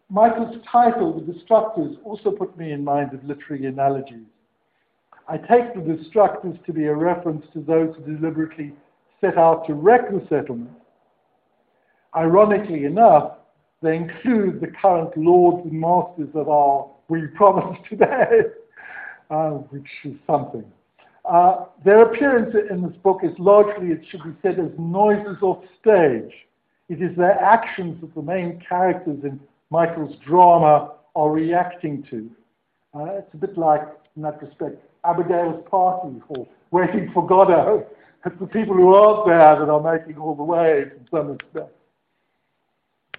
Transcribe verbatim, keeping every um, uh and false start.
Michael's title, The Destructors, also put me in mind of literary analogies. I take the destructors to be a reference to those who deliberately set out to wreck the settlement. Ironically enough, they include the current lords and masters of our We Promise today, uh, which is something. Uh, their appearance in this book is largely, it should be said, as noises off stage. It is their actions that the main characters in Michael's drama are reacting to. Uh, it's a bit like, in that respect, Abigail's party or Waiting for Godot. It's the people who aren't there that are making all the waves in some respect.